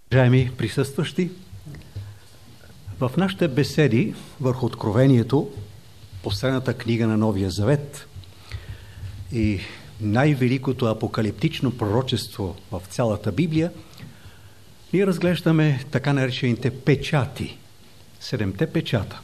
Уважаеми присъстващи, в нашите беседи върху Откровението, последната книга на Новия Завет и най-великото апокалиптично пророчество в цялата Библия, ние разглеждаме така наречените печати, 7-те печата.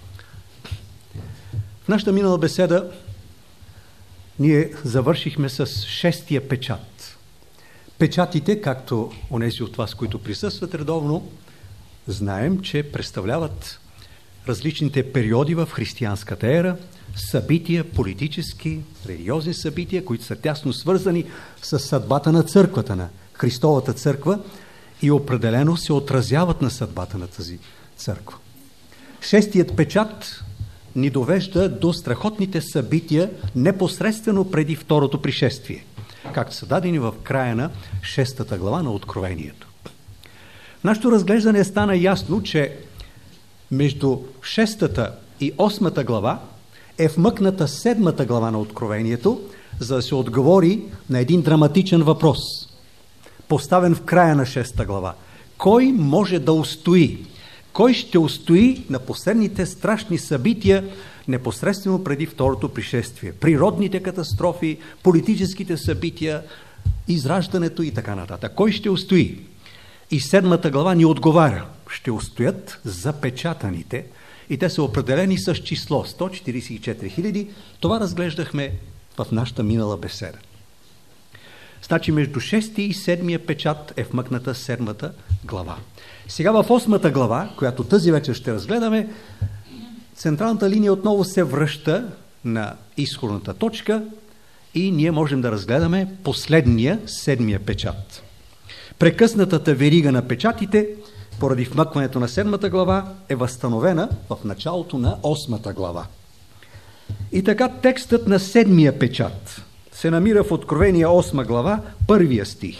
В нашата минала беседа ние завършихме с 6-тия печат. Печатите, както онези от вас, които присъстват редовно, знаем, че представляват различните периоди в християнската ера, събития, политически, религиозни събития, които са тясно свързани с съдбата на църквата, на Христовата църква и определено се отразяват на съдбата на тази църква. 6-тият печат ни довежда до страхотните събития непосредствено преди второто пришествие, както са дадени в края на 6-та глава на Откровението. В нашето разглеждане стана ясно, че между 6-та и 8-та глава е вмъкната 7-та глава на Откровението, за да се отговори на един драматичен въпрос, поставен в края на 6-та глава. Кой може да устои? Кой ще устои на последните страшни събития непосредствено преди второто пришествие? Природните катастрофи, политическите събития, израждането и така нататък. Кой ще устои? И 7-та глава ни отговаря. Ще устоят запечатаните и те са определени с число 144 000. Това разглеждахме в нашата минала беседа. Значи между 6 и 7 печат е вмъкната 7-та глава. Сега в 8-та глава, която тази вечер ще разгледаме, централната линия отново се връща на изходната точка и ние можем да разгледаме последния 7-я печат. Прекъснатата верига на печатите, поради вмъкването на 7-та глава, е възстановена в началото на 8-та глава. И така текстът на 7-я печат се намира в Откровение 8 глава, 1 стих.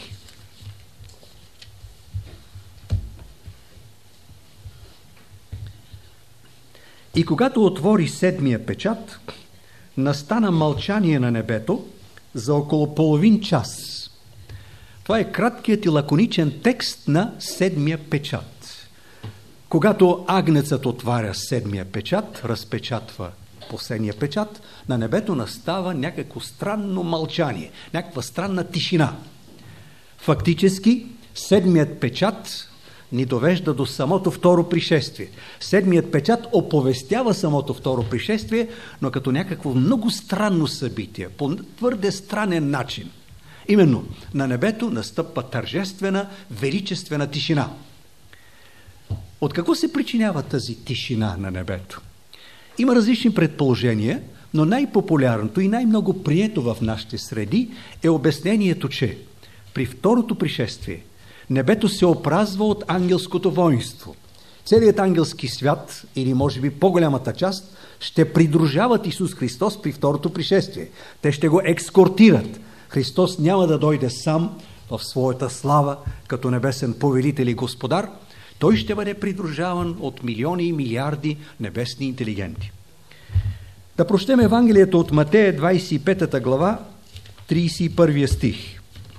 И когато отвори 7-я печат, настана мълчание на небето за около половин час. Това е краткият и лаконичен текст на 7-я печат. Когато агнецът отваря 7-я печат, разпечатва последния печат, на небето настава някакво странно мълчание, някаква странна тишина. Фактически, 7-ят печат ни довежда до самото второ пришествие. 7-ят печат оповестява самото второ пришествие, но като някакво много странно събитие, по твърде странен начин. Именно, на небето настъпва тържествена, величествена тишина. От какво се причинява тази тишина на небето? Има различни предположения, но най-популярното и най-много прието в нашите среди е обяснението, че при второто пришествие небето се опразва от ангелското воинство. Целият ангелски свят, или може би по-голямата част, ще придружават Исус Христос при второто пришествие. Те ще го екскортират. Христос няма да дойде сам в своята слава като небесен повелител и господар. Той ще бъде придружаван от милиони и милиарди небесни интелигенти. Да прочетем Евангелието от Матея, 25 глава, 31 стих.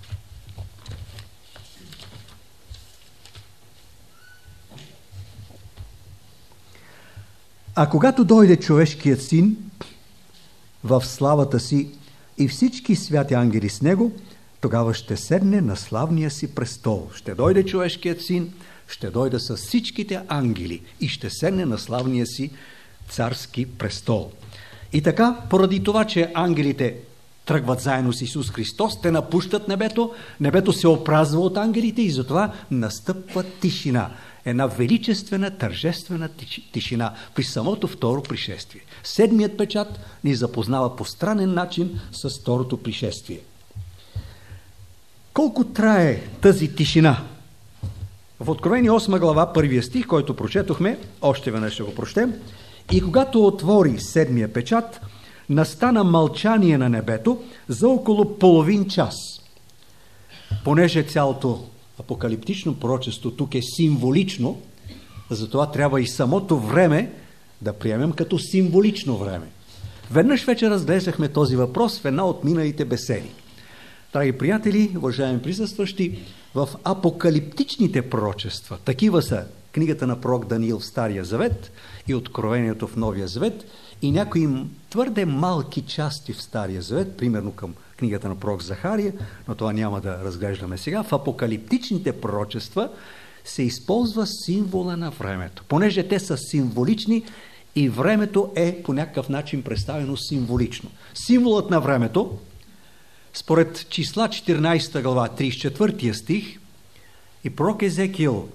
А когато дойде човешкият син в славата си и всички святи ангели с него, тогава ще седне на славния си престол. Ще дойде човешкият син, ще дойде с всичките ангели и ще седне на славния си царски престол. И така, поради това, че ангелите тръгват заедно с Исус Христос, те напущат небето, небето се опразва от ангелите и затова настъпва тишина. Една величествена, тържествена тишина при самото второ пришествие. 7-ят печат ни запознава по странен начин с второто пришествие. Колко трае тази тишина? В Откровение 8 глава, 1 стих, който прочетохме, още веднъж ще го прочетем, и когато отвори 7-я печат, настана мълчание на небето за около половин час. Понеже цялото апокалиптично пророчество тук е символично, затова трябва и самото време да приемем като символично време. Веднъж вече разглеждахме този въпрос в една от миналите беседи. Драги приятели, уважаеми присъстващи, в апокалиптичните пророчества, такива са книгата на пророк Даниил в Стария Завет и Откровението в Новия Завет, и някои твърде малки части в Стария Завет, примерно към книгата на пророк Захария, но това няма да разглеждаме сега. В апокалиптичните пророчества се използва символа на времето. Понеже те са символични и времето е по някакъв начин представено символично. Символът на времето, според числа 14 глава, 34 стих и пророк Езекиил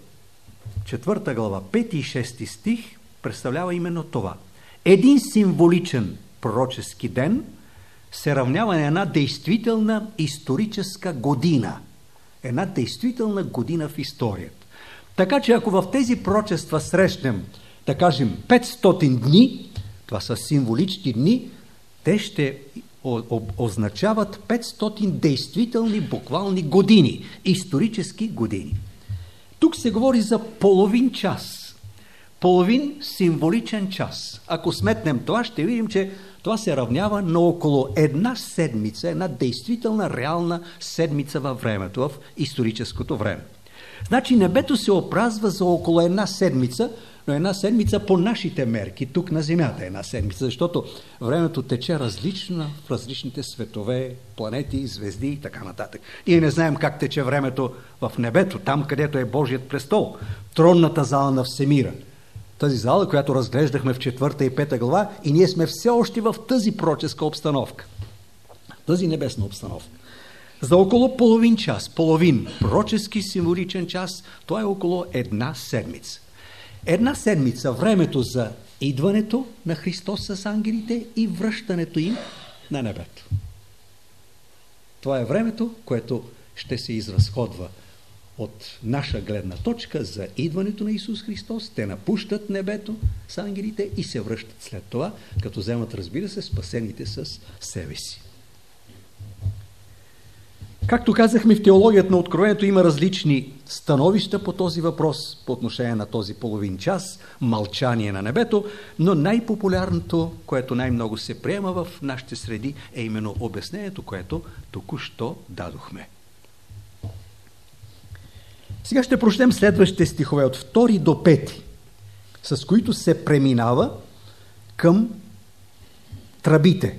4 глава, 5 и 6 стих, представлява именно това. Един символичен пророчески ден се равнява на една действителна историческа година. Една действителна година в историята. Така че ако в тези пророчества срещнем, да кажем, 500 дни, това са символични дни, те ще означават 500 действителни, буквални години, исторически години. Тук се говори за половин час, половин символичен час. Ако сметнем това, ще видим, че това се равнява на около една седмица, една действителна, реална седмица във времето, в историческото време. Значи небето се опразва за около една седмица, но една седмица по нашите мерки, тук на Земята една седмица, защото времето тече различно в различните светове, планети, звезди и така нататък. Ние не знаем как тече времето в небето, там където е Божият престол, тронната зала на Всемира. Тази зала, която разглеждахме в 4 и 5 глава, и ние сме все още в тази пророческа обстановка, тази небесна обстановка. За около половин час, половин пророчески символичен час, това е около една седмица. Една седмица времето за идването на Христос с ангелите и връщането им на небето. Това е времето, което ще се изразходва от наша гледна точка за идването на Исус Христос. Те напущат небето с ангелите и се връщат след това, като вземат, разбира се, спасените с себе си. Както казахме, в теологията на Откровението има различни становища по този въпрос, по отношение на този половин час, мълчание на небето, но най-популярното, което най-много се приема в нашите среди, е именно обяснението, което току-що дадохме. Сега ще прочетем следващите стихове от 2 до 5, с които се преминава към тръбите.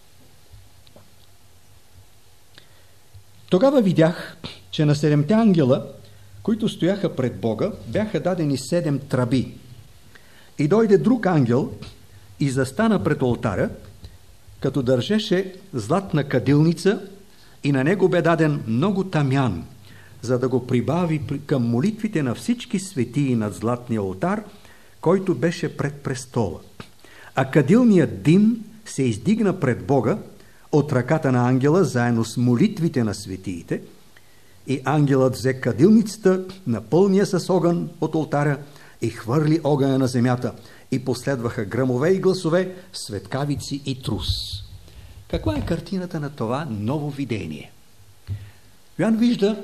Тогава видях, че на 7 ангела, които стояха пред Бога, бяха дадени 7 тръби. И дойде друг ангел и застана пред олтаря, като държеше златна кадилница, и на него бе даден много тамян, за да го прибави към молитвите на всички светии над златния олтар, който беше пред престола. А кадилният дим се издигна пред Бога от ръката на ангела, заедно с молитвите на светиите, и ангелът взе кадилницата, напълни я с огън от олтаря и хвърли огъня на земята, и последваха гръмове и гласове, светкавици и трус. Каква е картината на това ново видение? Йоан вижда,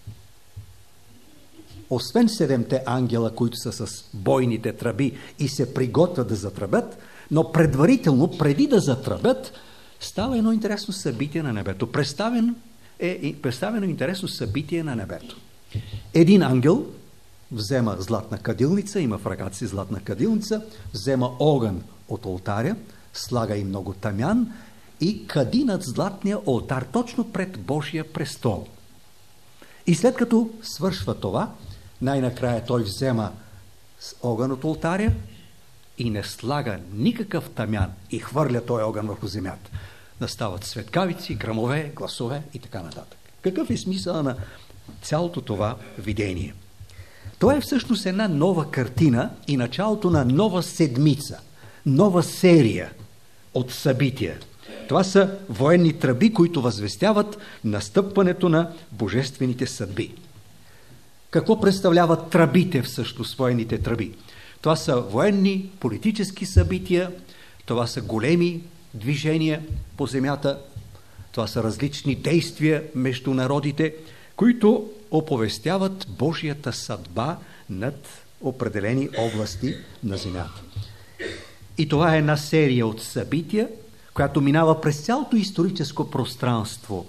освен 7 ангела, които са с бойните тръби и се приготвят да затръбят, но предварително, преди да затръбят, става едно интересно събитие на небето. Представено интересно събитие на небето. Един ангел взема златна кадилница, има в ръката си златна кадилница, взема огън от олтаря, слага и много тамян и кади над златния олтар, точно пред Божия престол. И след като свършва това, най-накрая той взема огън от олтаря и не слага никакъв тамян и хвърля този огън върху земята. Настават светкавици, гръмове, гласове и така нататък. Какъв е смисъл на цялото това видение? Това е всъщност една нова картина и началото на нова седмица, нова серия от събития. Това са военни тръби, които възвестяват настъпването на божествените съдби. Какво представляват тръбите всъщност, военните тръби? Това са военни, политически събития, това са големи движения по земята, това са различни действия между народите, които оповестяват Божията съдба над определени области на земята. И това е една серия от събития, която минава през цялото историческо пространство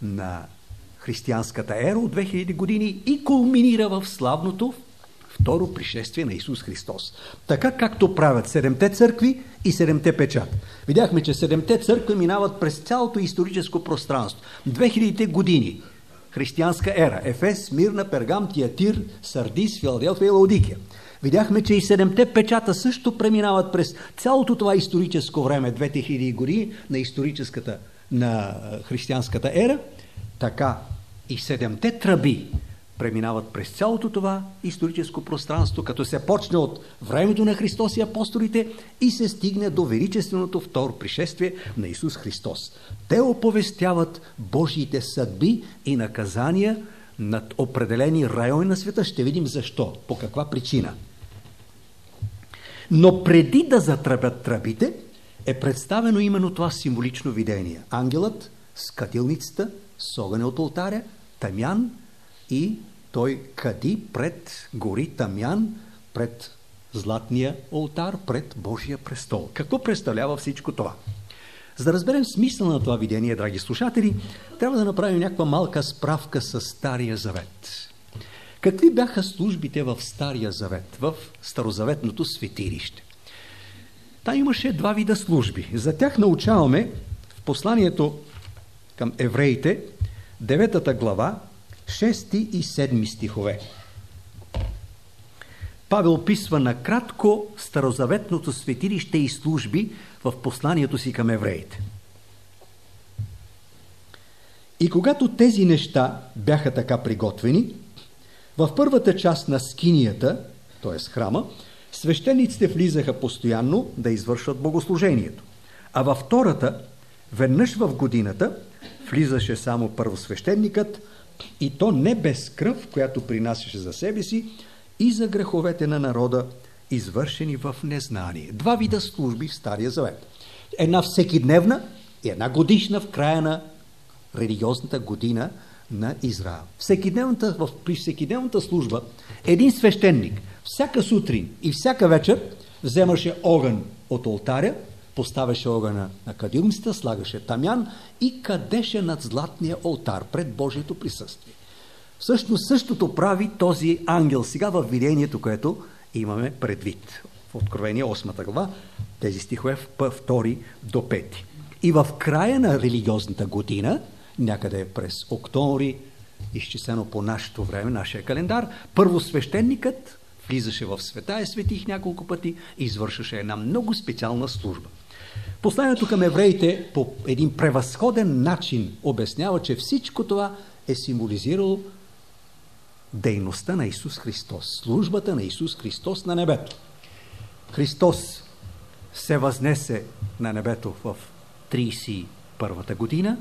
на християнската ера от 2000 години и кулминира в славното второ пришествие на Исус Христос. Така както правят 7-те църкви и 7-те печата. Видяхме, че 7-те църкви минават през цялото историческо пространство. 2000 години християнска ера. Ефес, Смирна, Пергам, Тиатир, Сардис, Филаделфия и Лаодикия. Видяхме, че и 7-те печата също преминават през цялото това историческо време, 2000 години на християнската ера. Така и 7-те тръби преминават през цялото това историческо пространство, като се почне от времето на Христос и апостолите и се стигне до величественото второ пришествие на Исус Христос. Те оповестяват Божиите съдби и наказания над определени райони на света. Ще видим защо, по каква причина. Но преди да затръбят тръбите, е представено именно това символично видение. Ангелът с кадилницата, с огъня от олтаря, тамян, и той кади пред гори тамян, пред златния олтар, пред Божия престол. Какво представлява всичко това? За да разберем смисъл на това видение, драги слушатели, трябва да направим някаква малка справка с Стария Завет. Какви бяха службите в Стария Завет, в Старозаветното светилище? Там имаше два вида служби. За тях научаваме в посланието към евреите, 9 глава, 6 и 7 стихове. Павел описва накратко Старозаветното светилище и служби в посланието си към евреите. И когато тези неща бяха така приготвени, в първата част на скинията, т.е. храма, свещениците влизаха постоянно да извършват богослужението. А във втората, веднъж в годината, влизаше само първосвещеникът, и то не без кръв, която принасяше за себе си и за греховете на народа, извършени в незнание. Два вида служби в Стария Завет. Една всекидневна и една годишна в края на религиозната година на Израел. При всекидневната служба един свещеник всяка сутрин и всяка вечер вземаше огън от олтаря, поставяше огъна на кадилницата, слагаше тамян и кадеше над златния олтар пред Божието присъствие. Всъщност същото прави този ангел сега в видението, което имаме предвид. В Откровение 8 глава, тези стихове 2 до 5. И в края на религиозната година, някъде през октомври, изчислено по нашето време, нашия календар, първосвещеникът влизаше в Светая Светих няколко пъти и извършваше една много специална служба. Посланието към евреите по един превъзходен начин обяснява, че всичко това е символизирало дейността на Исус Христос, службата на Исус Христос на небето. Христос се възнесе на небето в 31-та година,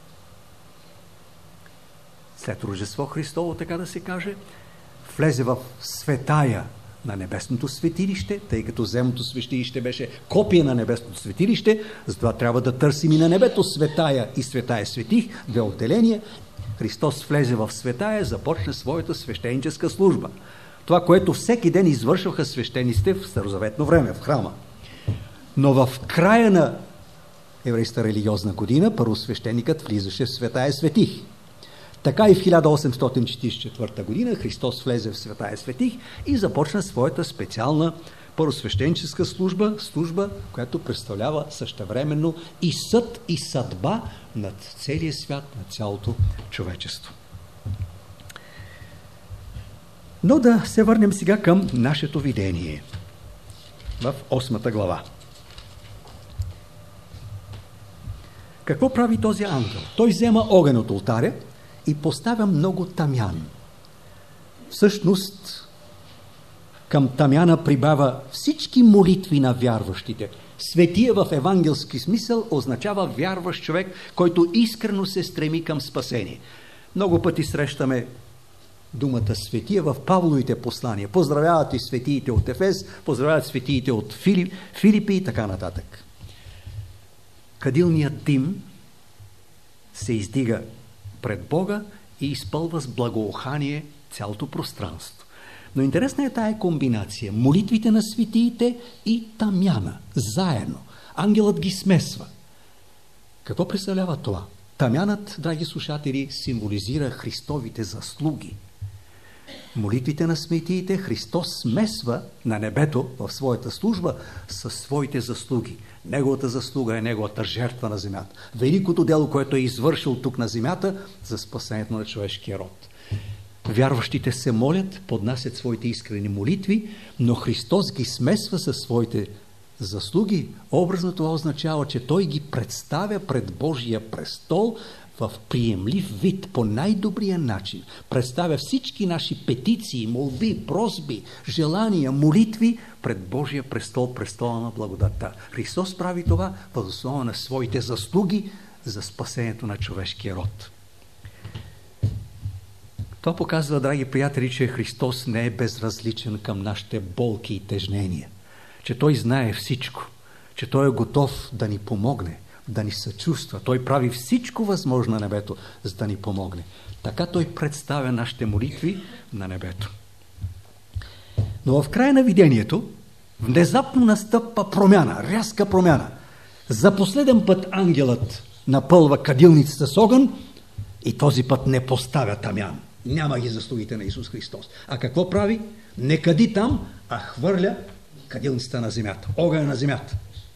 след Рождество Христово, така да се каже, влезе в светая на небесното светилище, тъй като земното светилище беше копия на небесното светилище, затова трябва да търсим и на небето светая и Светая Светих, две отделения. Христос влезе в светая, започна своята свещеническа служба. Това, което всеки ден извършваха свещениците в старозаветно време, в храма. Но в края на еврейската религиозна година първосвещеникът влизаше в Светая Светих. Така и в 1844 година Христос влезе в Светая Светих и започна своята специална първосвещеническа служба, която представлява същевременно и съд и съдба над целия свят, над цялото човечество. Но да се върнем сега към нашето видение в 8 глава. Какво прави този ангел? Той взема огън от олтаря и поставя много тамян. Всъщност, към тамяна прибавя всички молитви на вярващите. Светия в евангелски смисъл означава вярващ човек, който искрено се стреми към спасение. Много пъти срещаме думата светия в Павловите послания. Поздравяват и светиите от Ефес, поздравяват светиите от Филипи и така нататък. Кадилният дим се издига пред Бога и изпълва с благоухание цялото пространство. Но интересна е тая комбинация. Молитвите на светиите и тамяна. Заедно. Ангелът ги смесва. Какво представлява това? Тамянът, драги слушатели, символизира Христовите заслуги. Молитвите на светиите Христос смесва на небето в своята служба със своите заслуги. Неговата заслуга е неговата жертва на земята. Великото дело, което е извършил тук на земята за спасението на човешкия род. Вярващите се молят, поднасят своите искрени молитви, но Христос ги смесва със своите заслуги. Образно това означава, че Той ги представя пред Божия престол в приемлив вид, по най-добрия начин. Представя всички наши петиции, молби, просби, желания, молитви пред Божия престол, престола на благодатта. Христос прави това въз основа на своите заслуги за спасението на човешкия род. Това показва, драги приятели, че Христос не е безразличен към нашите болки и тежнения. Че Той знае всичко. Че Той е готов да ни помогне, да ни съчувства. Той прави всичко възможно на небето, за да ни помогне. Така Той представя нашите молитви на небето. Но в края на видението внезапно настъпва промяна, рязка промяна. За последен път ангелът напълва кадилницата с огън и този път не поставя тамян. Няма ги заслугите на Исус Христос. А какво прави? Не кади там, а хвърля кадилницата на земята. Огъня на земята.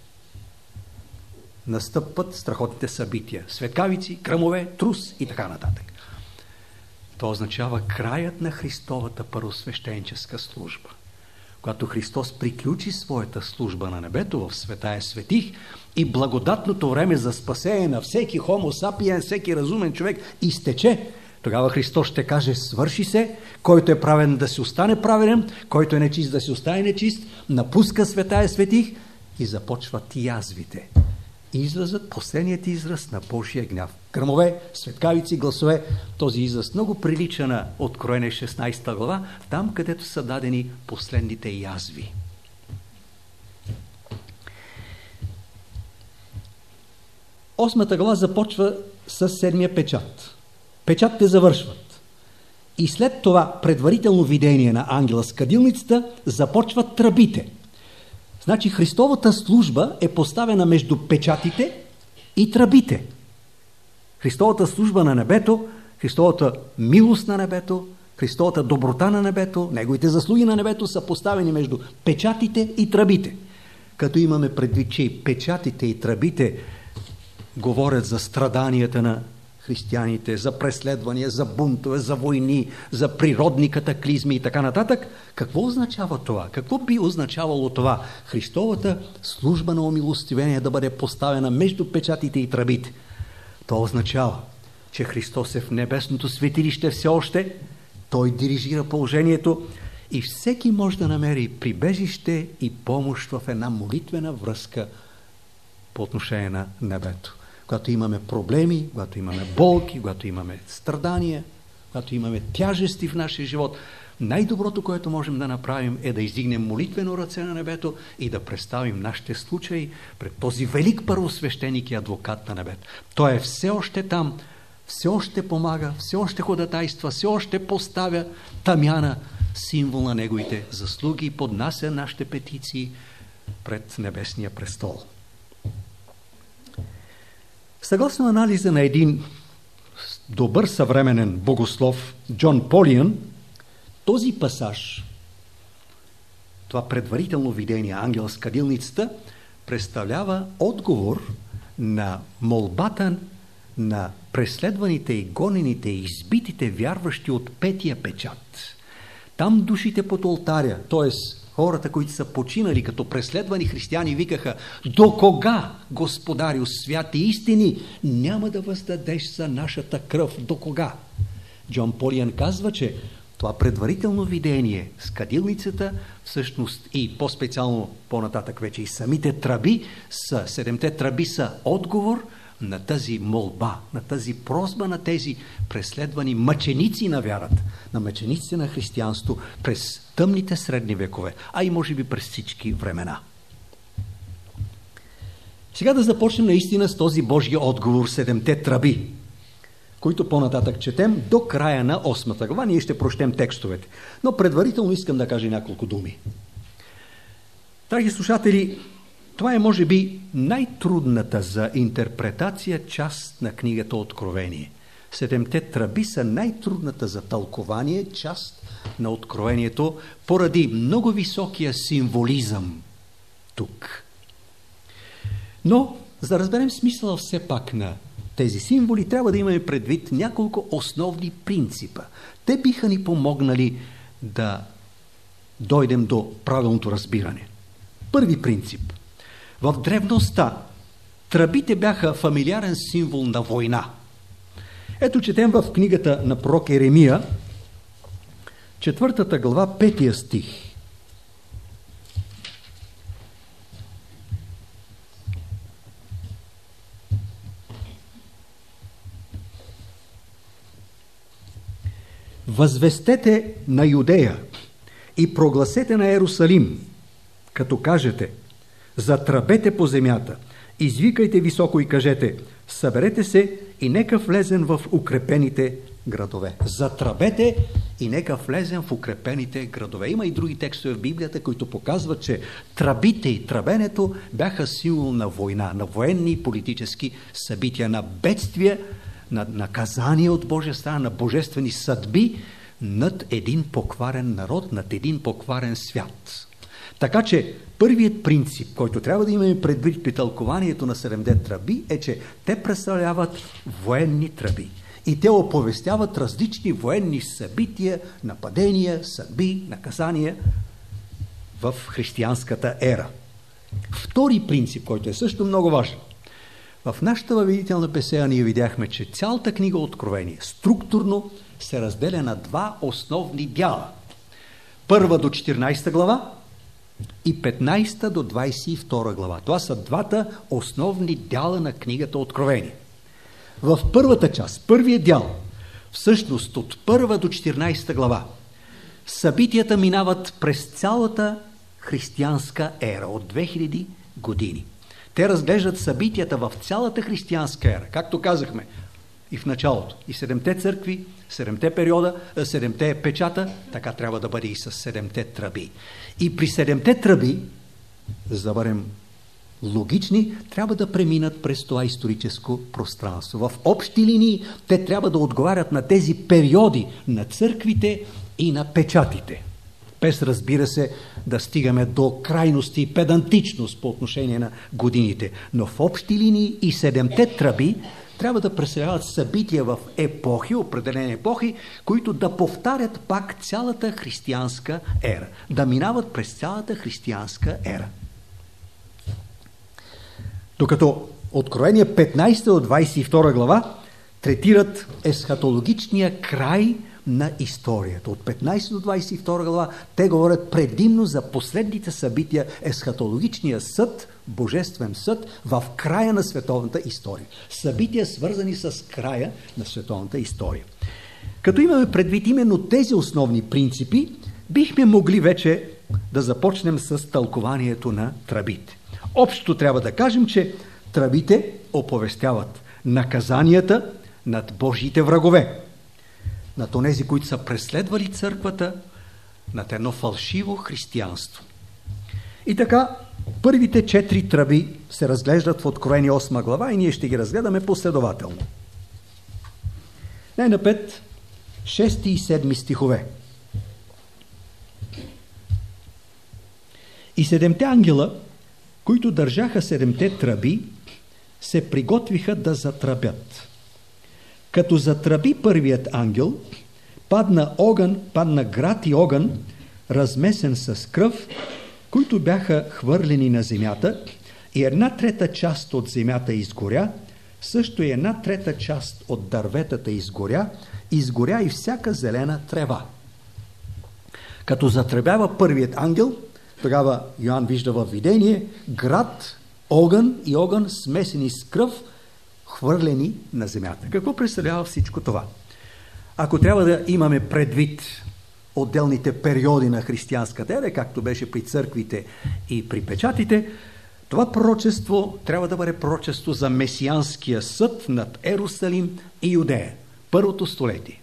Настъпват страхотните събития. Светкавици, кръмове, трус и така нататък. Това означава краят на Христовата първосвещенческа служба. Когато Христос приключи своята служба на небето в Светая Светих и благодатното време за спасение на всеки хомо сапиен, всеки разумен човек изтече, тогава Христос ще каже: свърши се, който е правен да си остане праведен, който е нечист да си остане нечист, напуска Светая Светих и започват язвите. Изразът, последният израз на Божия гняв. Гръмове, светкавици, гласове. Този израз много прилича на Откровение 16 глава, там където са дадени последните язви. Осмата глава започва с седмия печат. Печатите завършват. И след това предварително видение на ангела с кадилницата започват тръбите. Значи Христовата служба е поставена между печатите и тръбите. Христовата служба на небето, Христовата милост на небето, Христовата доброта на небето, Неговите заслуги на небето са поставени между печатите и тръбите. Като имаме предвид, че и печатите и тръбите говорят за страданията на християните, за преследвания, за бунтове, за войни, за природни катаклизми и така нататък. Какво означава това? Какво би означавало това? Христовата служба на умилостивение да бъде поставена между печатите и тръбите. Това означава, че Христос е в небесното светилище все още, Той дирижира положението и всеки може да намери прибежище и помощ в една молитвена връзка по отношение на небето. Когато имаме проблеми, когато имаме болки, когато имаме страдания, когато имаме тяжести в нашия живот, най-доброто, което можем да направим, е да издигнем молитвено ръце на небето и да представим нашите случаи пред този велик първосвещеник и адвокат на небето. Той е все още там, все още помага, все още ходатайства, все още поставя тамяна, символ на неговите заслуги и поднася нашите петиции пред небесния престол. Съгласно анализа на един добър съвременен богослов Джон Полиан, този пасаж, това предварително видение ангел с кадилницата, представлява отговор на молбата на преследваните и гонените и избитите вярващи от петия печат. Там душите под олтаря, т.е. хората, които са починали като преследвани християни, викаха: до кога, Господарю, святи истини, няма да въздадеш за нашата кръв? До кога? Джон Полиан казва, че това предварително видение с кадилницата, всъщност и по-специално по-нататък вече и самите тръби, седемте тръби са отговор на тази молба, на тази просба на тези преследвани мъченици на вярата, на мъчениците на християнство през тъмните средни векове, а и може би през всички времена. Сега да започнем наистина с този Божия отговор, седемте тръби, които по-нататък четем до края на 8 глава. Ние ще прочетем текстовете. Но предварително искам да кажа няколко думи. Драги слушатели, Това е, може би, най-трудната за интерпретация част на книгата Откровение. 7-те тръби са най-трудната за тълкование част на Откровението, поради много високия символизъм тук. Но, за да разберем смисъла все пак на тези символи, трябва да имаме предвид няколко основни принципа. Те биха ни помогнали да дойдем до правилното разбиране. Първи принцип. В древността тръбите бяха фамилиарен символ на война. Ето четем в книгата на пророк Еремия, 4 глава, 5 стих. Възвестете на Юдея и прогласете на Ерусалим, като кажете: затръбете по земята, извикайте високо и кажете: съберете се и нека влезем в укрепените градове. Затръбете и нека влезем в укрепените градове. Има и други текстове в Библията, които показват, че тръбите и тръбенето бяха символ на война, на военни и политически събития, на бедствия, на наказания от Божия страна, на божествени съдби над един покварен народ, над един покварен свят. Така че първият принцип, който трябва да имаме предвид при тълкованието на 7-те тръби, е, че те представляват военни тръби. И те оповестяват различни военни събития, нападения, съдби, наказания в християнската ера. Втори принцип, който е също много важен. В нашата въведителна беседа ние видяхме, че цялата книга Откровение структурно се разделя на два основни дяла. 1 до 14 глава и 15 до 22 глава. Това са двата основни дяла на книгата Откровение. В първата част, първият дял, всъщност от 1 до 14 глава, събитията минават през цялата християнска ера от 2000 години. Те разглеждат събитията в цялата християнска ера, както казахме и в началото. И 7-те църкви, 7-те периода, 7-те печата, така трябва да бъде и с 7-те тръби. И при 7-те тръби, за да бъдем логични, трябва да преминат през това историческо пространство. В общи линии те трябва да отговарят на тези периоди на църквите и на печатите. Без, разбира се, да стигаме до крайности и педантичност по отношение на годините. Но в общи линии и 7-те тръби трябва да представляват събития в епохи, определени епохи, които да повтарят пак цялата християнска ера. Да минават през цялата християнска ера. Докато Откровение 15 от 22 глава третират есхатологичния край на историята. От 15 до 22 глава те говорят предимно за последните събития, есхатологичния съд, божествен съд в края на световната история. Събития, свързани с края на световната история. Като имаме предвид именно тези основни принципи, бихме могли вече да започнем с тълкованието на тръбите. Общо трябва да кажем, че тръбите оповестяват наказанията над Божиите врагове, над онези, които са преследвали църквата, над едно фалшиво християнство. И така, първите 4 тръби се разглеждат в Откровение 8 глава и ние ще ги разгледаме последователно. Най-напред 6 и 7 стихове. И 7-те ангела, които държаха 7-те тръби, се приготвиха да затръбят. Като затръби първият ангел, падна огън, падна град и огън, размесен с кръв, които бяха хвърлени на земята, и 1/3 част от земята изгоря, също и 1/3 част от дърветата изгоря и всяка зелена трева. Като затръбява първият ангел, тогава Йоан вижда във видение град, огън и огън смесени с кръв, хвърлени на земята. Какво представлява всичко това? Ако трябва да имаме предвид отделните периоди на християнската ера, както беше при църквите и при печатите, това пророчество трябва да бъде пророчество за месианския съд над Ерусалим и Юдея. Първото столетие.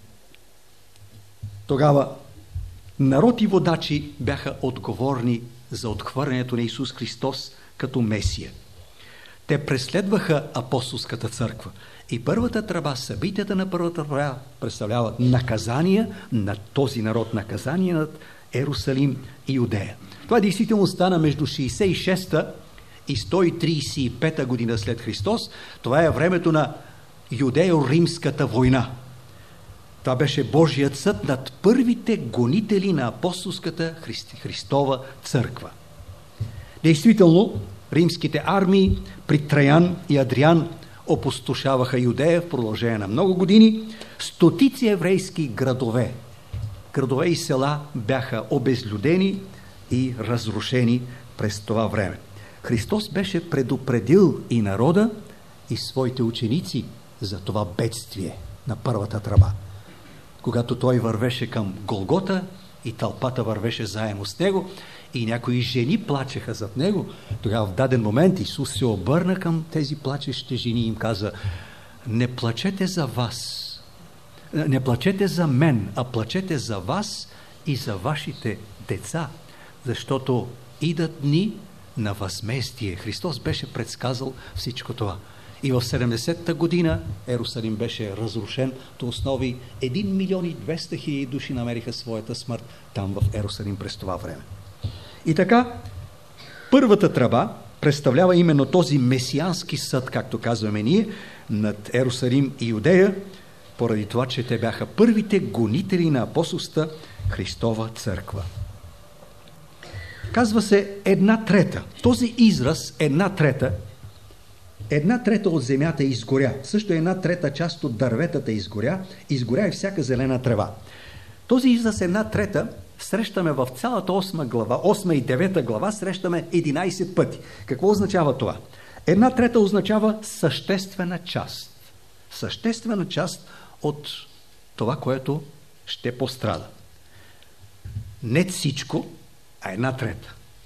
Тогава народ и водачи бяха отговорни за отхвърлянето на Исус Христос като Месия. Те преследваха апостолската църква. И първата тръба, събитията на първата тръба представляват наказания на този народ, наказания над Ерусалим и Юдея. Това действително стана между 66-та и 135-та година след Христос. Това е времето на Юдео-римската война. Това беше Божият съд над първите гонители на апостолската Христова църква. Действително, римските армии при Траян и Адриан опустошаваха Юдея в продължение на много години. Стотици еврейски градове и села бяха обезлюдени и разрушени през това време. Христос беше предупредил и народа, и своите ученици за това бедствие на първата тръба. Когато той вървеше към Голгота и тълпата вървеше заедно с него и някои жени плачеха зад него, тогава в даден момент Исус се обърна към тези плачещи жени и им каза: не плачете за вас, не плачете за мен, а плачете за вас и за вашите деца, защото идат дни на възмездие. Христос беше предсказал всичко това. И в 70-та година Ерусалим беше разрушен до основи. 1 милион и 200 хиляди души намериха своята смърт там в Ерусалим през това време. И така, първата тръба представлява именно този месиански съд, както казваме ние, над Ерусалим и Юдея, поради това, че те бяха първите гонители на апостолската Христова църква. Казва се 1/3. Този израз 1/3, 1/3 от земята изгоря. Също 1/3 част от дърветата изгоря и всяка зелена трева. Този израз 1/3 срещаме в цялата 8 глава, 8 и 9 глава, срещаме 11 пъти. Какво означава това? 1/3 означава съществена част. Съществена част от това, което ще пострада. Не всичко, а 1/3.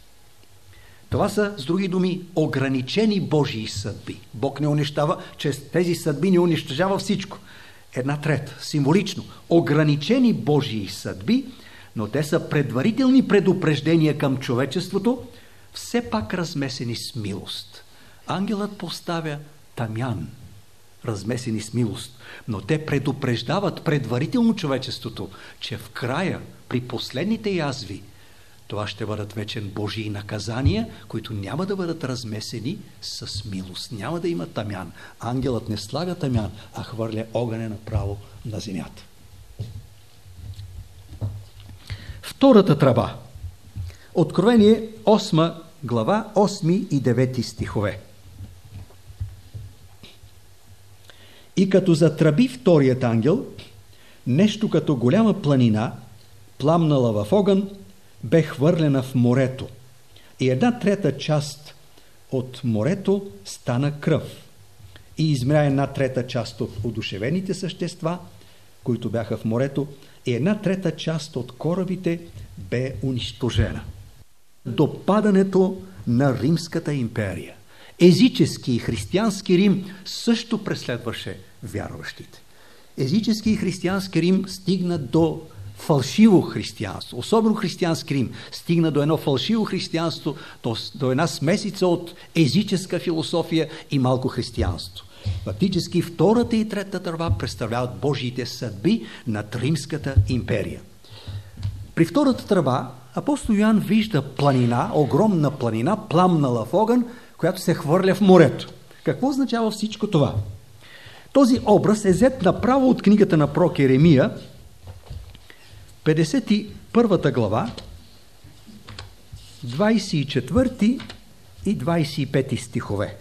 Това са, с други думи, ограничени Божии съдби. Бог не унищожава, чрез тези съдби не унищожава всичко. 1/3, символично. Ограничени Божии съдби, но те са предварителни предупреждения към човечеството, все пак размесени с милост. Ангелът поставя тамян, размесени с милост, но те предупреждават предварително човечеството, че в края, при последните язви, това ще бъдат вечен Божии наказания, които няма да бъдат размесени с милост. Няма да има тамян. Ангелът не слага тамян, а хвърля огъня направо на земята. Втората тръба. Откровение 8 глава, 8 и 9 стихове. И като затръби вторият ангел, нещо като голяма планина, пламнала в огън, бе хвърлена в морето. И 1/3 част от морето стана кръв. И измря 1/3 част от одушевените същества, които бяха в морето, и 1/3 част от корабите бе унищожена. До падането на Римската империя. Езически и християнски Рим също преследваше вярващите. Езически и християнски Рим стигна до фалшиво християнство, особено християнски Рим, стигна до едно фалшиво християнство, до една смесица от езическа философия и малко християнство. Фактически втората и третата тръба представляват Божиите съдби над Римската империя. При втората тръба апостол Йоан вижда планина, огромна планина, пламнала в огън, която се хвърля в морето. Какво означава всичко това? Този образ е взет направо от книгата на пророк Еремия, 51 глава, 24 и 25 стихове.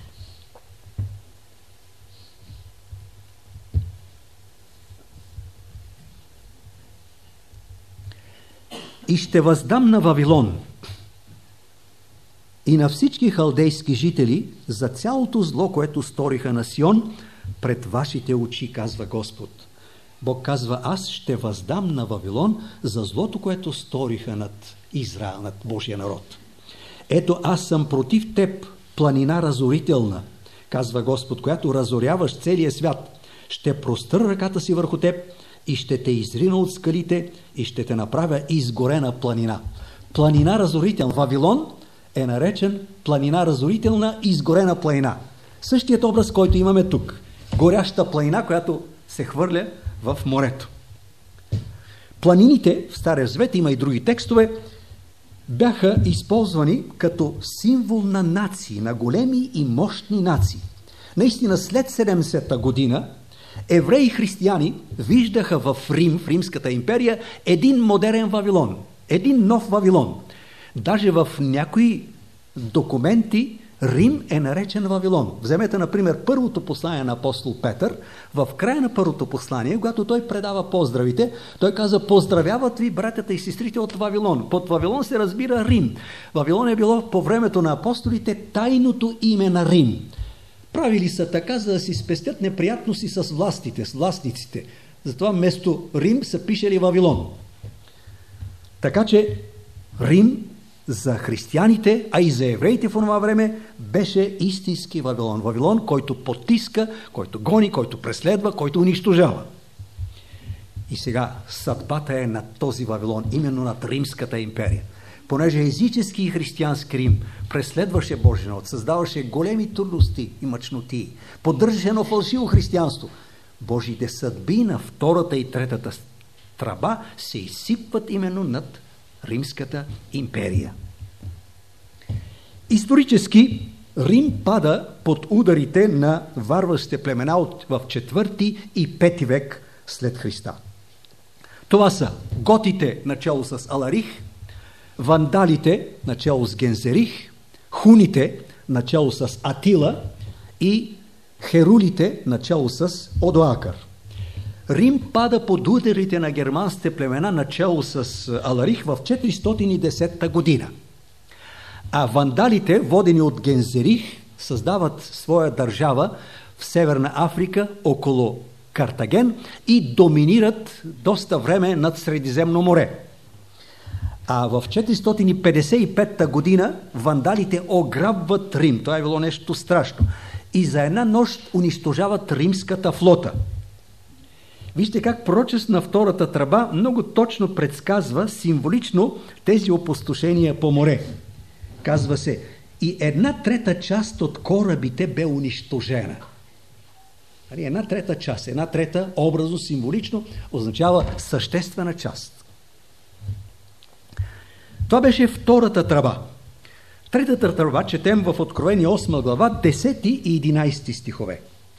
И ще въздам на Вавилон и на всички халдейски жители за цялото зло, което сториха на Сион пред вашите очи, казва Господ. Бог казва: аз ще въздам на Вавилон за злото, което сториха над Израел, над Божия народ. Ето, аз съм против теб, планина разорителна, казва Господ, която разоряваш целия свят. Ще простра ръката си върху теб и ще те изрина от скалите и ще те направя изгорена планина. планина разорителна. Вавилон е наречен планина разорителна и изгорена планина. Същият образ, който имаме тук. Горяща планина, която се хвърля в морето. Планините в Стария Завет, има и други текстове, бяха използвани като символ на нации, на големи и мощни нации. Наистина след 70-та година евреи и християни виждаха в Рим, в Римската империя, един модерен Вавилон, един нов Вавилон. Даже в някои документи Рим е наречен Вавилон. Вземете, например, първото послание на апостол Петър. В края на първото послание, когато той предава поздравите, той каза: поздравяват ви братята и сестрите от Вавилон. Под Вавилон се разбира Рим. Вавилон е било по времето на апостолите тайното име на Рим. Правили са така, за да си спестят неприятности с властите, с властниците. Затова вместо Рим са пишели Вавилон. Така че Рим за християните, а и за евреите в това време беше истински Вавилон. Вавилон, който потиска, който гони, който преследва, който унищожава. И сега съдбата е над този Вавилон, именно над Римската империя. Понеже езически и християнски Рим преследваше Божия народ, създаваше големи трудности и мъчноти, поддържаше едно фалшиво християнство, Божиите съдби на втората и третата тръба се изсипват именно над Римската империя. Исторически Рим пада под ударите на варварските племена в 4 и 5 век след Христа. Това са готите начало с Аларих, вандалите начало с Гензерих, хуните начало с Атила и херулите начало с Одоакър. Рим пада под ударите на германските племена начало с Аларих в 410 година. А вандалите, водени от Гензерих, създават своя държава в Северна Африка, около Картаген, и доминират доста време над Средиземно море. А в 455 година вандалите ограбват Рим. Това е било нещо страшно. И за една нощ унищожават римската флота. Вижте как пророчеството на втората тръба много точно предсказва символично тези опустошения по море. Казва се: и 1/3 част от корабите бе унищожена. 1/3 част, 1/3 образно, символично означава съществена част. Това беше втората тръба. Третата тръба четем в Откровение 8 глава, 10 и 11 стихове.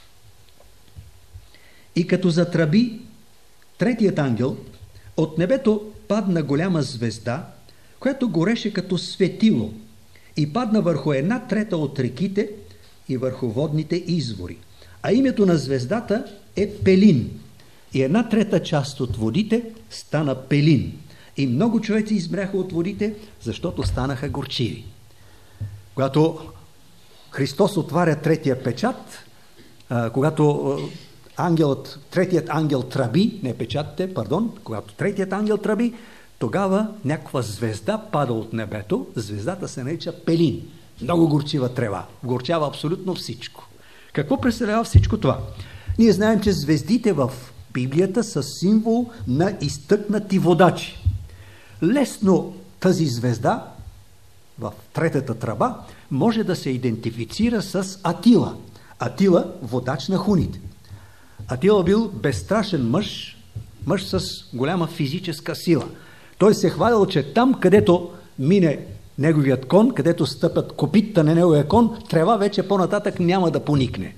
И като затръби третият ангел, от небето падна голяма звезда, която гореше като светило, и падна върху 1/3 от реките и върху водните извори. А името на звездата е Пелин. И 1/3 част от водите стана Пелин. И много човеци измряха от водите, защото станаха горчиви. Когато Христос отваря третия печат, когато третият ангел тръби, не печатите, пардон, когато третият ангел тръби, тогава някаква звезда пада от небето, звездата се нарича Пелин. Много горчива трева, горчава абсолютно всичко. Какво представлява всичко това? Ние знаем, че звездите в Библията са символ на изтъкнати водачи. Лесно тази звезда в третата тръба може да се идентифицира с Атила. Атила, водач на хуните. Атила бил безстрашен мъж с голяма физическа сила. Той се хвалил, че там, където мине неговият кон, където стъпят копитта на неговия кон, трева вече по-нататък няма да поникне.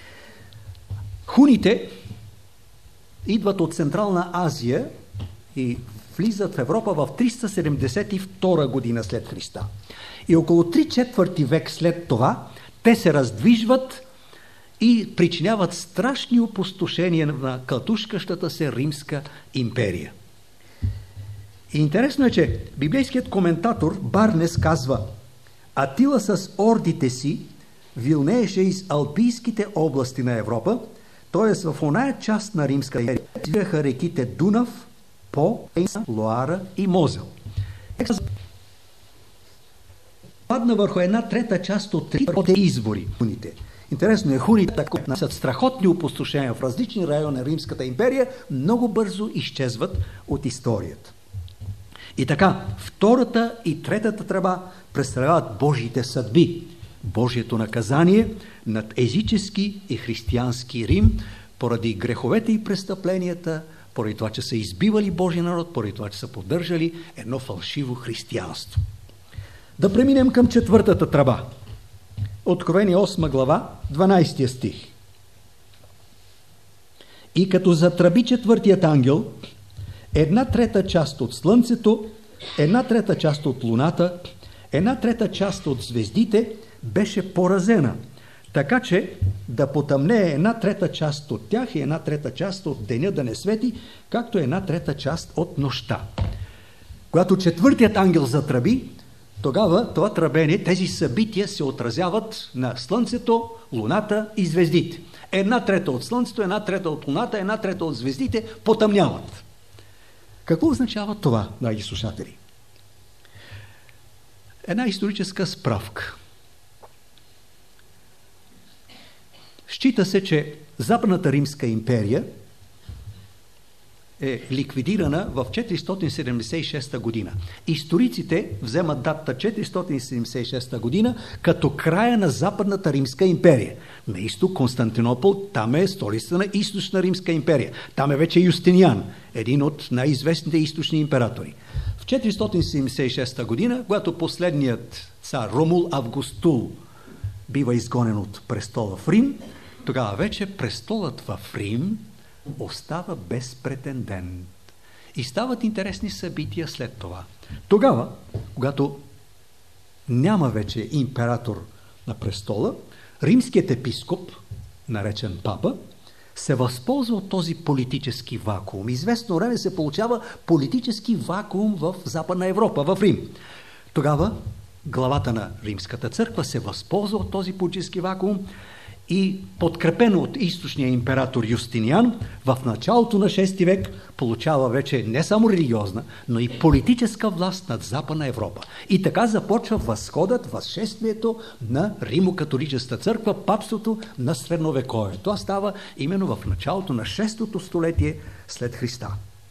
Хуните идват от Централна Азия и влизат в Европа в 372 година след Христа. И около 3/4 век след това те се раздвижват и причиняват страшни опустошения на кълтушкащата се Римска империя. И интересно е, че библейският коментатор Барнес казва: Атила с ордите си вилнееше из алпийските области на Европа, т.е. в оная част на Римска империя извиваха реките Дунав, По, Лоара и Мозел. Падна върху 1/3 част от трите извори. Интересно е, хуните нанасят страхотни опустошения в различни райони на Римската империя, много бързо изчезват от историята. И така, втората и третата тръба представляват Божиите съдби, Божието наказание над езически и християнски Рим, поради греховете и престъпленията, поради това, че са избивали Божия народ, поради това, че са поддържали едно фалшиво християнство. Да преминем към четвъртата тръба. Откровение 8 глава, 12 стих. И като затръби четвъртият ангел, 1/3 част от слънцето, 1/3 част от луната, 1/3 част от звездите беше поразена, така че да потъмнее 1/3 част от тях и 1/3 част от деня да не свети, както 1/3 част от нощта. Когато четвъртият ангел затръби, тогава това тръбене, тези събития се отразяват на слънцето, луната и звездите. 1/3 от слънцето, 1/3 от луната, 1/3 от звездите потъмняват. Какво означава това, драги слушатели? Една историческа справка. Счита се, че Западната Римска империя е ликвидирана в 476 година. Историците вземат датата 476 година като края на Западната Римска империя. На изток Константинопол, там е столица на Източна Римска империя. Там е вече Юстиниан, един от най-известните източни императори. В 476 година, когато последният цар Ромул Августул бива изгонен от престола в Рим, тогава вече престолът в Рим остава без претендент. И стават интересни събития след това. Тогава, когато няма вече император на престола, римският епископ, наречен папа, се възползва от този политически вакуум. Известно време се получава политически вакуум в Западна Европа, в Рим. Тогава главата на Римската църква се възползва от този политически вакуум и подкрепено от източния император Юстиниан, в началото на 6 век получава вече не само религиозна, но и политическа власт над Западна Европа. И така започва възходът, възшествието на Римо-католическата църква, папството на средновековието. Това става именно в началото на 6-то столетие след Христа.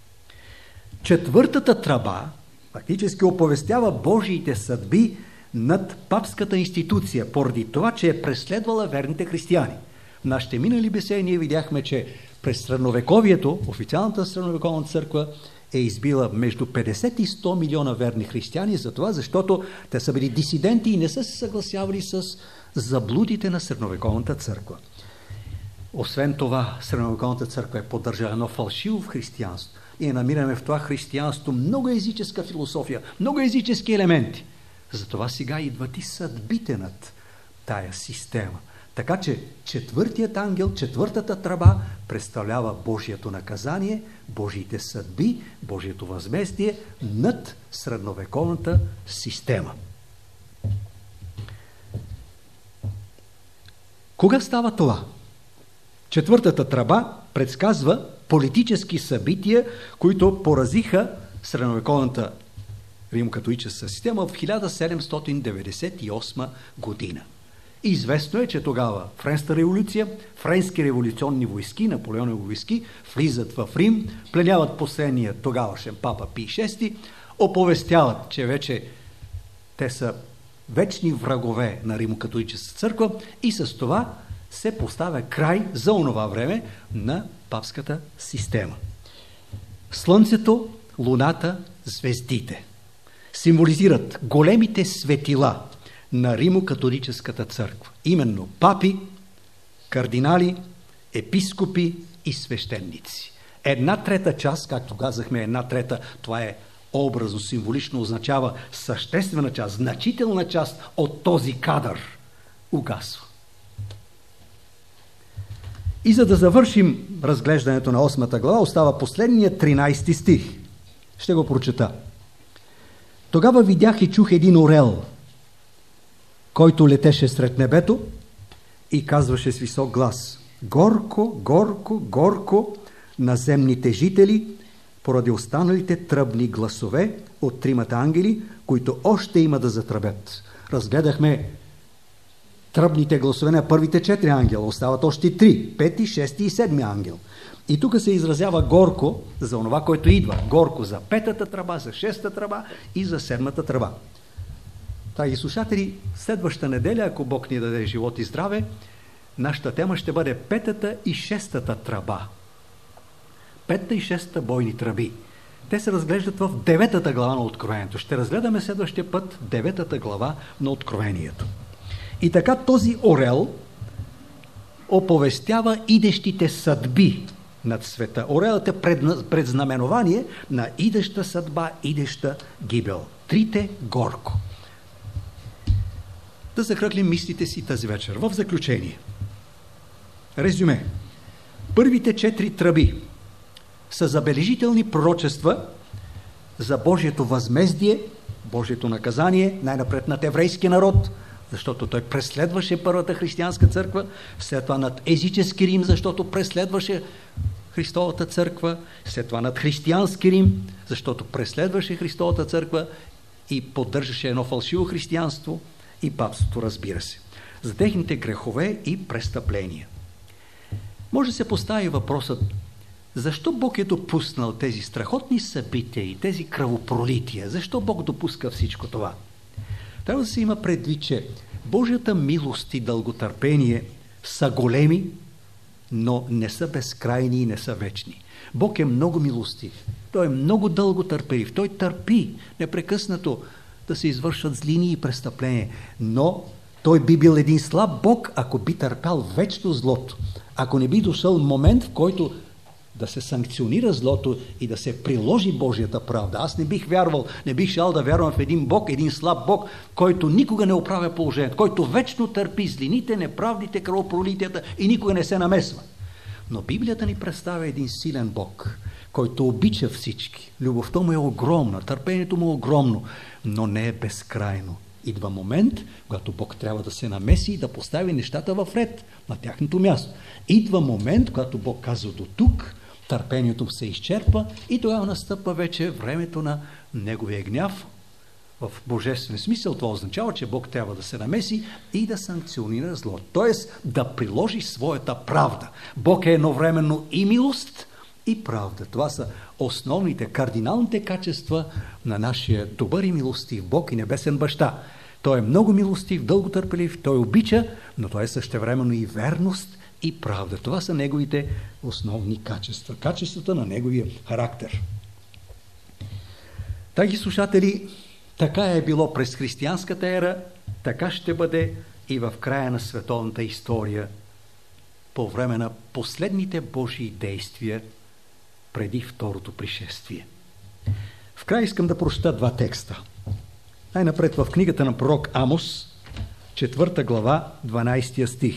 Четвъртата тръба фактически оповестява Божиите съдби над папската институция, поради това, че е преследвала верните християни. В нашите минали беседи ние видяхме, че през средновековието, официалната средновековна църква е избила между 50 и 100 милиона верни християни, затова, защото те са били дисиденти и не са се съгласявали с заблудите на средновековната църква. Освен това, средновековната църква е поддържала едно фалшиво християнство. И намираме в това християнство много езическа философия, много езически елементи. Затова сега идват и съдбите над тая система. Така че четвъртият ангел, четвъртата тръба представлява Божието наказание, Божиите съдби, Божието възмездие над средновековната система. Кога става това? Четвъртата тръба предсказва политически събития, които поразиха средновековната римокатолическа система в 1798 година. Известно е, че тогава Френската революция, френски революционни войски, наполеонови войски, влизат в Рим, пленяват последния тогавашен папа Пий VI, оповестяват, че вече те са вечни врагове на римокатолическата църква и с това се поставя край за онова време на папската система. Слънцето, луната, звездите символизират големите светила на римокатолическата църква. Именно папи, кардинали, епископи и свещеници. 1/3 част, както казахме, 1/3, това е образно, символично означава съществена част, значителна част от този кадър угасва. И за да завършим разглеждането на 8 глава, остава последният 13 стих. Ще го прочета. Тогава видях и чух един орел, който летеше сред небето и казваше с висок глас: горко, горко, горко на земните жители, поради останалите тръбни гласове от тримата ангели, които още има да затръбят. Разгледахме тръбните гласове на първите 4 ангела, остават още 3, 5, 6 и 7 ангел. И тук се изразява горко за онова, което идва. Горко за 5-та тръба, за 6-та тръба и за 7-та тръба. Драги слушатели, следваща неделя, ако Бог ни даде живот и здраве, нашата тема ще бъде 5-та и 6-та тръба. 5-та и 6-та бойни тръби. Те се разглеждат в 9-та глава на Откровението. Ще разгледаме следващия път 9-та глава на Откровението. И така този орел оповестява идещите съдби над света. Орелът е предзнаменование на идеща съдба, идеща гибел. Трите горко. Да захръклим мислите си тази вечер. В заключение. Резюме. Първите 4 тръби са забележителни пророчества за Божието възмездие, Божието наказание, най-напред над еврейски народ, защото той преследваше първата християнска църква, след това над езически Рим, защото преследваше Христовата църква, след това над християнски Рим, защото преследваше Христовата църква и поддържаше едно фалшиво християнство, и папството, разбира се, за техните грехове и престъпления. Може да се постави въпросът, защо Бог е допуснал тези страхотни събития и тези кръвопролития? Защо Бог допуска всичко това? Трябва да се има предвид, че Божията милост и дълготърпение са големи, но не са безкрайни и не са вечни. Бог е много милостив. Той е много дълготърпелив. Той търпи непрекъснато да се извършват злини и престъпления. Но той би бил един слаб Бог, ако би търпял вечно злото. Ако не би дошъл момент, в който да се санкционира злото и да се приложи Божията правда. Аз не бих вярвал, не бих шал да вярвам в един Бог, един слаб Бог, който никога не оправя положението, който вечно търпи злините, неправдите, кръвопролитията и никога не се намесва. Но Библията ни представя един силен Бог, който обича всички. Любовта му е огромна, търпението му е огромно, но не е безкрайно. Идва момент, когато Бог трябва да се намеси и да постави нещата в ред на тяхното място. Идва момент, когато Бог казва до тук, търпението се изчерпва и тогава настъпва вече времето на Неговия гняв. В божествен смисъл това означава, че Бог трябва да се намеси и да санкционира зло. Тоест да приложи своята правда. Бог е едновременно и милост, и правда. Това са основните, кардиналните качества на нашия добър и милостив Бог и небесен баща. Той е много милостив, дълготърпелив, той обича, но той е същевременно и верност и правда. Това са неговите основни качества. Качествата на неговия характер. Драги слушатели, така е било през християнската ера, така ще бъде и в края на световната история, по време на последните Божии действия преди второто пришествие. В края искам да прочета 2 текста. Най-напред в книгата на пророк Амос, 4 глава, 12 стих.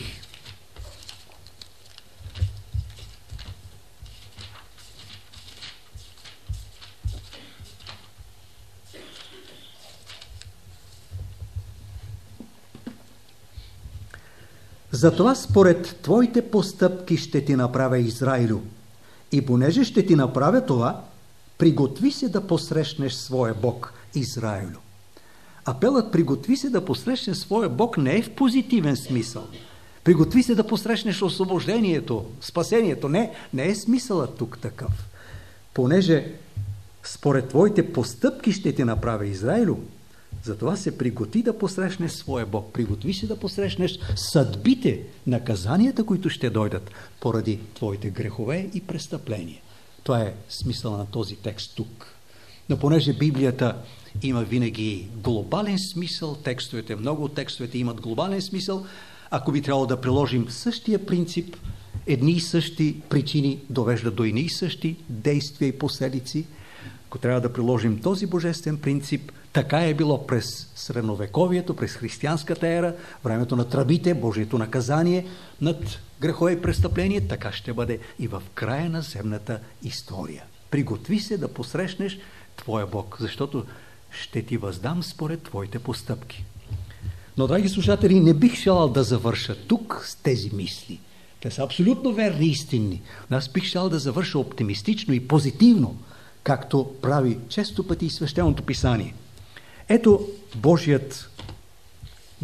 Затова според твоите постъпки ще ти направя, Израилю. И понеже ще ти направя това, приготви се да посрещнеш своя Бог, Израилю. Апелът приготви се да посрещнеш своя Бог не е в позитивен смисъл. Приготви се да посрещнеш освобождението, спасението. Не е смисълът тук такъв. Понеже според твоите постъпки ще ти направя, Израилю, затова се приготви да посрещнеш своя Бог. Приготви се да посрещнеш съдбите, наказанията, които ще дойдат поради твоите грехове и престъпления. Това е смисъл на този текст тук. Но понеже Библията има винаги глобален смисъл, много от текстовете имат глобален смисъл, ако би трябвало да приложим същия принцип, едни и същи причини довеждат до едни и същи действия и последици, ако трябва да приложим този божествен принцип, така е било през средновековието, през християнската ера, времето на тръбите, Божието наказание над грехове и престъпления, така ще бъде и в края на земната история. Приготви се да посрещнеш твоя Бог, защото ще ти въздам според твоите постъпки. Но, драги слушатели, не бих желал да завърша тук с тези мисли. Те са абсолютно верни и истинни. Но аз бих желал да завърша оптимистично и позитивно, както прави често пъти и свещеното писание. Ето Божият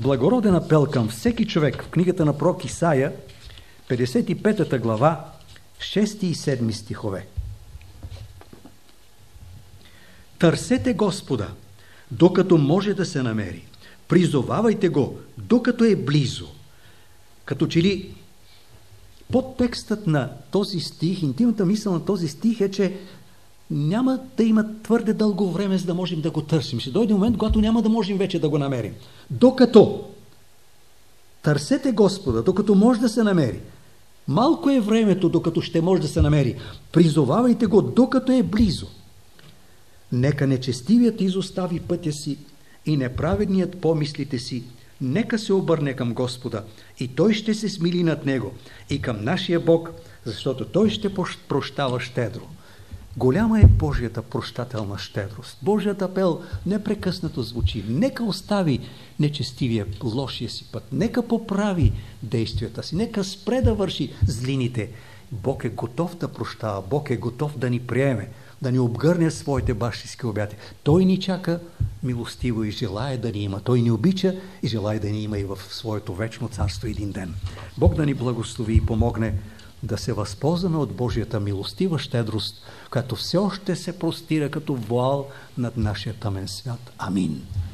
благороден апел към всеки човек в книгата на пророк Исаия, 55 глава, 6 и 7 стихове. Търсете Господа, докато може да се намери. Призовавайте го, докато е близо. Като че ли подтекстът на този стих, интимната мисъл на този стих е, че няма да има твърде дълго време, за да можем да го търсим. Ще дойде момент, когато няма да можем вече да го намерим. Докато търсете Господа, докато може да се намери. Малко е времето, докато ще може да се намери. Призовавайте го, докато е близо. Нека нечестивият изостави пътя си и неправедният помислите си. Нека се обърне към Господа и Той ще се смили над него и към нашия Бог, защото Той ще прощава щедро. Голяма е Божията прощателна щедрост. Божият апел непрекъснато звучи. Нека остави нечестивия, лошия си път. Нека поправи действията си. Нека спре да върши злините. Бог е готов да прощава. Бог е готов да ни приеме, да ни обгърне своите бащински обяти. Той ни чака милостиво и желая да ни има. Той ни обича и желая да ни има и в своето вечно царство един ден. Бог да ни благослови и помогне да се възползваме от Божията милостива щедрост, която все още се простира като вуал над нашия тъмен свят. Амин.